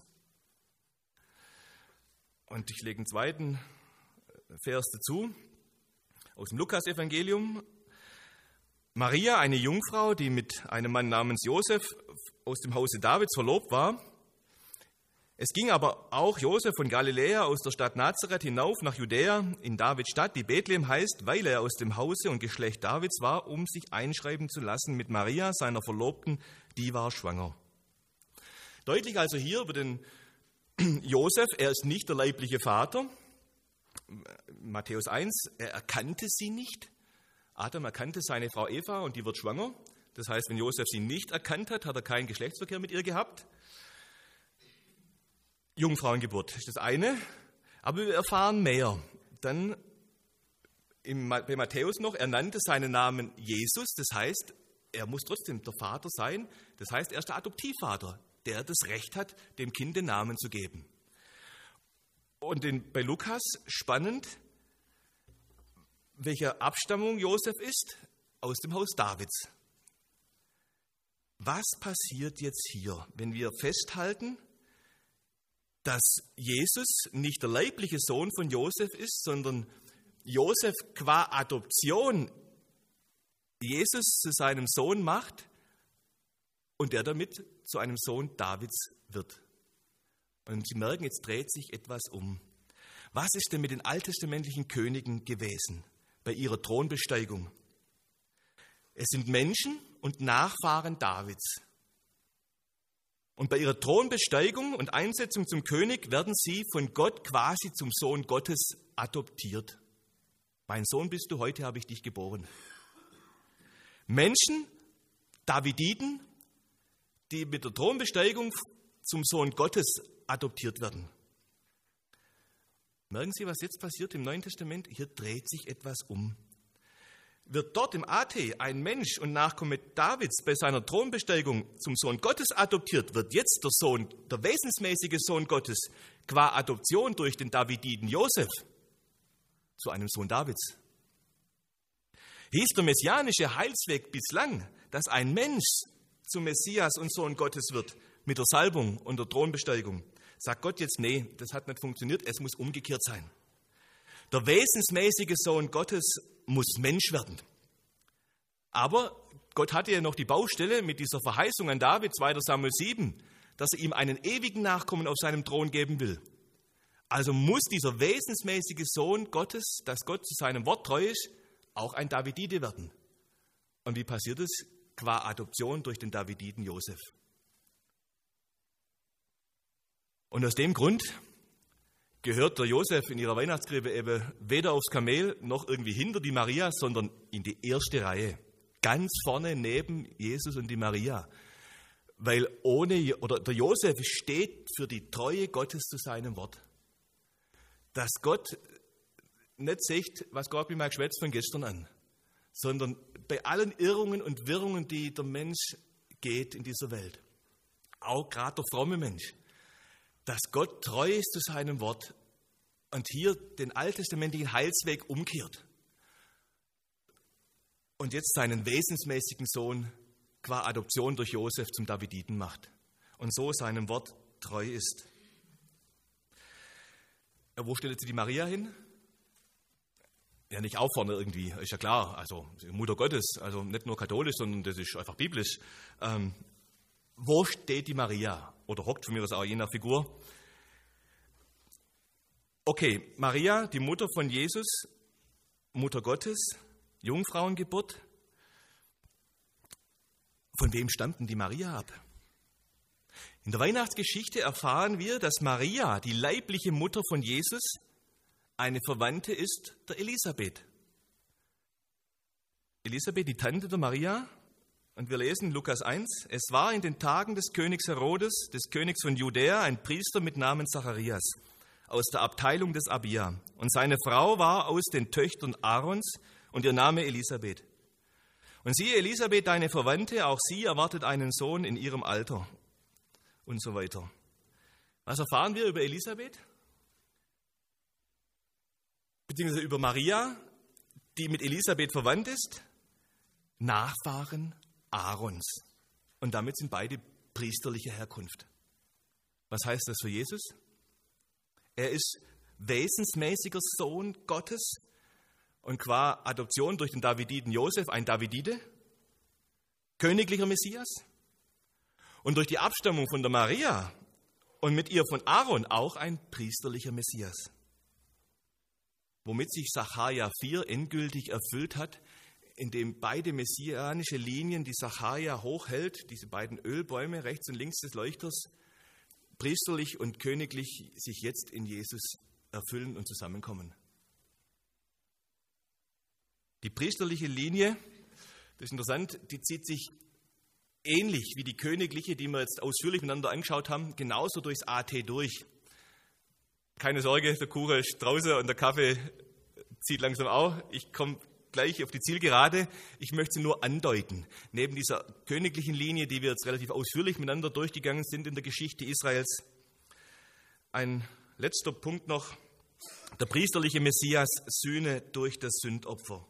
Und ich lege einen zweiten Vers dazu, aus dem Lukas-Evangelium. Maria, eine Jungfrau, die mit einem Mann namens Josef aus dem Hause Davids verlobt war. Es ging aber auch Josef von Galiläa aus der Stadt Nazareth hinauf nach Judäa in Davids Stadt, die Bethlehem heißt, weil er aus dem Hause und Geschlecht Davids war, um sich einschreiben zu lassen mit Maria, seiner Verlobten, die war schwanger. Deutlich also hier über den Josef, er ist nicht der leibliche Vater. Matthäus 1, er erkannte sie nicht. Adam erkannte seine Frau Eva und die wird schwanger. Das heißt, wenn Josef sie nicht erkannt hat, hat er keinen Geschlechtsverkehr mit ihr gehabt. Jungfrauengeburt ist das eine, aber wir erfahren mehr. Dann bei Matthäus noch, er nannte seinen Namen Jesus, das heißt, er muss trotzdem der Vater sein, das heißt, er ist der Adoptivvater, der das Recht hat, dem Kind den Namen zu geben. Und bei Lukas spannend, welcher Abstammung Josef ist, aus dem Haus Davids. Was passiert jetzt hier, wenn wir festhalten, dass Jesus nicht der leibliche Sohn von Josef ist, sondern Josef qua Adoption Jesus zu seinem Sohn macht und der damit zu einem Sohn Davids wird. Und Sie merken, jetzt dreht sich etwas um. Was ist denn mit den alttestamentlichen Königen gewesen bei ihrer Thronbesteigung? Es sind Menschen und Nachfahren Davids. Und bei ihrer Thronbesteigung und Einsetzung zum König werden sie von Gott quasi zum Sohn Gottes adoptiert. Mein Sohn bist du, heute habe ich dich geboren. Menschen, Daviditen, die mit der Thronbesteigung zum Sohn Gottes adoptiert werden. Merken Sie, was jetzt passiert im Neuen Testament? Hier dreht sich etwas um. Wird dort im AT ein Mensch und Nachkomme Davids bei seiner Thronbesteigung zum Sohn Gottes adoptiert, wird jetzt der Sohn, der wesensmäßige Sohn Gottes, qua Adoption durch den Daviditen Josef zu einem Sohn Davids. Hieß der messianische Heilsweg bislang, dass ein Mensch zum Messias und Sohn Gottes wird mit der Salbung und der Thronbesteigung, sagt Gott jetzt, nee, das hat nicht funktioniert, es muss umgekehrt sein. Der wesensmäßige Sohn Gottes muss Mensch werden. Aber Gott hatte ja noch die Baustelle mit dieser Verheißung an David, 2. Samuel 7, dass er ihm einen ewigen Nachkommen auf seinem Thron geben will. Also muss dieser wesensmäßige Sohn Gottes, dass Gott zu seinem Wort treu ist, auch ein Davidite werden. Und wie passiert es? Qua Adoption durch den Daviditen Josef. Und aus dem Grund gehört der Josef in ihrer Weihnachtskrippe eben weder aufs Kamel noch irgendwie hinter die Maria, sondern in die erste Reihe. Ganz vorne neben Jesus und die Maria. Weil der Josef steht für die Treue Gottes zu seinem Wort. Dass Gott nicht sagt, was Gott mir mal geschwätzt von gestern an, sondern bei allen Irrungen und Wirrungen, die der Mensch geht in dieser Welt, auch gerade der fromme Mensch, dass Gott treu ist zu seinem Wort und hier den alttestamentlichen Heilsweg umkehrt und jetzt seinen wesensmäßigen Sohn qua Adoption durch Josef zum Daviditen macht und so seinem Wort treu ist. Ja, wo stellt sie die Maria hin? Ja, nicht auch vorne irgendwie, ist ja klar, also Mutter Gottes, also nicht nur katholisch, sondern das ist einfach biblisch. Wo steht die Maria? Oder hockt von mir aus auch je nach Figur. Okay, Maria, die Mutter von Jesus, Mutter Gottes, Jungfrauengeburt. Von wem stammt denn die Maria ab? In der Weihnachtsgeschichte erfahren wir, dass Maria, die leibliche Mutter von Jesus, eine Verwandte ist der Elisabeth. Elisabeth, die Tante der Maria. Und wir lesen Lukas 1, es war in den Tagen des Königs Herodes, des Königs von Judäa, ein Priester mit Namen Zacharias, aus der Abteilung des Abia. Und seine Frau war aus den Töchtern Aarons und ihr Name Elisabeth. Und siehe, Elisabeth, deine Verwandte, auch sie erwartet einen Sohn in ihrem Alter und so weiter. Was erfahren wir über Elisabeth? Beziehungsweise über Maria, die mit Elisabeth verwandt ist? Nachfahren Aarons. Und damit sind beide priesterlicher Herkunft. Was heißt das für Jesus? Er ist wesensmäßiger Sohn Gottes und qua Adoption durch den Daviditen Josef ein Davidide, königlicher Messias und durch die Abstammung von der Maria und mit ihr von Aaron auch ein priesterlicher Messias. Womit sich Sacharja 4 endgültig erfüllt hat, indem beide messianische Linien, die Sacharja hochhält, diese beiden Ölbäume rechts und links des Leuchters, priesterlich und königlich sich jetzt in Jesus erfüllen und zusammenkommen. Die priesterliche Linie, das ist interessant, die zieht sich ähnlich wie die königliche, die wir jetzt ausführlich miteinander angeschaut haben, genauso durchs AT durch. Keine Sorge, der Kuchen ist draußen und der Kaffee zieht langsam auch. Ich komme gleich auf die Zielgerade. Ich möchte sie nur andeuten. Neben dieser königlichen Linie, die wir jetzt relativ ausführlich miteinander durchgegangen sind in der Geschichte Israels, ein letzter Punkt noch. Der priesterliche Messias, Sühne durch das Sündopfer.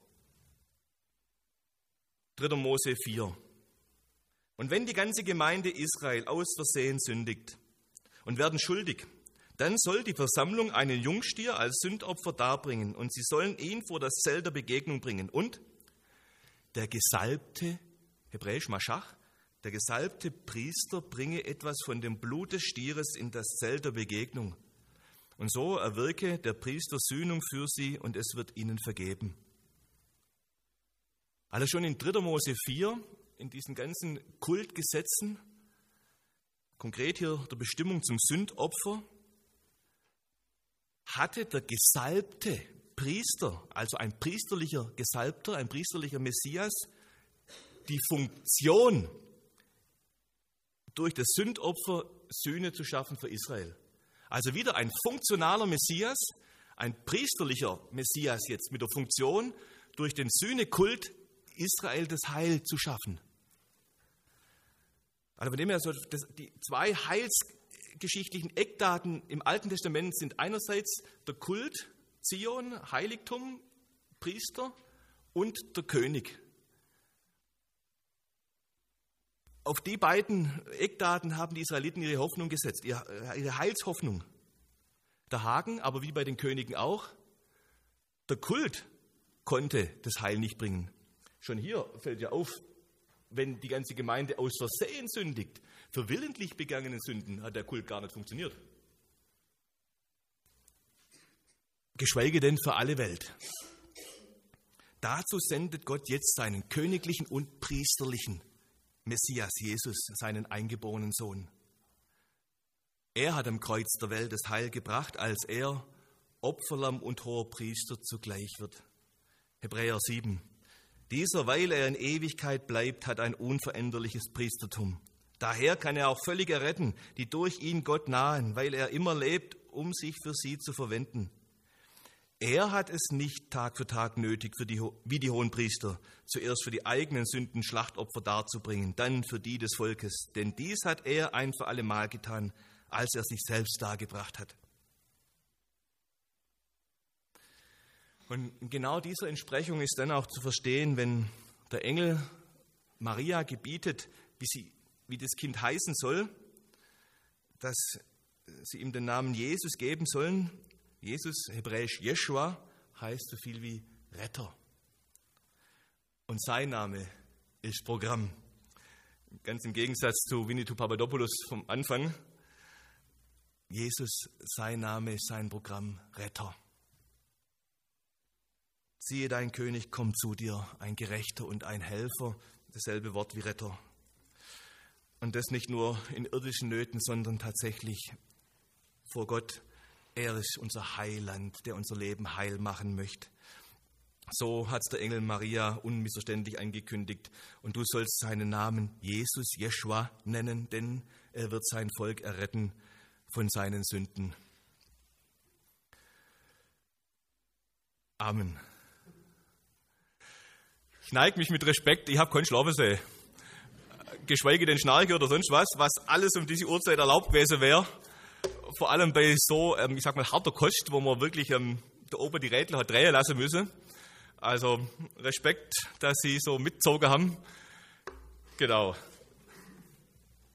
3. Mose 4. Und wenn die ganze Gemeinde Israel aus Versehen sündigt und werden schuldig, dann soll die Versammlung einen Jungstier als Sündopfer darbringen und sie sollen ihn vor das Zelt der Begegnung bringen. Und der gesalbte, hebräisch Maschach, der gesalbte Priester bringe etwas von dem Blut des Stieres in das Zelt der Begegnung. Und so erwirke der Priester Sühnung für sie und es wird ihnen vergeben. Also schon in 3. Mose 4, in diesen ganzen Kultgesetzen, konkret hier der Bestimmung zum Sündopfer, hatte der gesalbte Priester, also ein priesterlicher Gesalbter, ein priesterlicher Messias, die Funktion, durch das Sündopfer Sühne zu schaffen für Israel. Also wieder ein funktionaler Messias, ein priesterlicher Messias jetzt mit der Funktion, durch den Sühnekult Israel das Heil zu schaffen. Also von dem her, die zwei heilsgeschichtlichen Eckdaten im Alten Testament sind einerseits der Kult, Zion, Heiligtum, Priester und der König. Auf die beiden Eckdaten haben die Israeliten ihre Hoffnung gesetzt, ihre Heilshoffnung. Der Haken, aber wie bei den Königen auch, der Kult konnte das Heil nicht bringen. Schon hier fällt ja auf, wenn die ganze Gemeinde aus Versehen sündigt, für willentlich begangene Sünden hat der Kult gar nicht funktioniert. Geschweige denn für alle Welt. Dazu sendet Gott jetzt seinen königlichen und priesterlichen Messias Jesus, seinen eingeborenen Sohn. Er hat am Kreuz der Welt das Heil gebracht, als er Opferlamm und Hoherpriester zugleich wird. Hebräer 7. Dieser, weil er in Ewigkeit bleibt, hat ein unveränderliches Priestertum. Daher kann er auch völlig erretten, die durch ihn Gott nahen, weil er immer lebt, um sich für sie zu verwenden. Er hat es nicht Tag für Tag nötig, wie die Hohenpriester, zuerst für die eigenen Sünden Schlachtopfer darzubringen, dann für die des Volkes. Denn dies hat er ein für alle Mal getan, als er sich selbst dargebracht hat. Und genau diese Entsprechung ist dann auch zu verstehen, wenn der Engel Maria gebietet, wie das Kind heißen soll, dass sie ihm den Namen Jesus geben sollen. Jesus, hebräisch Jeschua, heißt so viel wie Retter. Und sein Name ist Programm. Ganz im Gegensatz zu Winnetou Papadopoulos vom Anfang. Jesus, sein Name ist sein Programm, Retter. Siehe, dein König kommt zu dir, ein Gerechter und ein Helfer, dasselbe Wort wie Retter. Und das nicht nur in irdischen Nöten, sondern tatsächlich vor Gott. Er ist unser Heiland, der unser Leben heil machen möchte. So hat der Engel Maria unmissverständlich angekündigt. Und du sollst seinen Namen Jesus, Jeschua, nennen, denn er wird sein Volk erretten von seinen Sünden. Amen. Ich neige mich mit Respekt, ich habe keinen Schlafensee. Geschweige denn Schnarche oder sonst was alles um diese Uhrzeit erlaubt gewesen wäre. Vor allem bei so, ich sag mal, harter Kost, wo man wirklich da oben die Rädel hat drehen lassen müssen. Also Respekt, dass Sie so mitgezogen haben. Genau.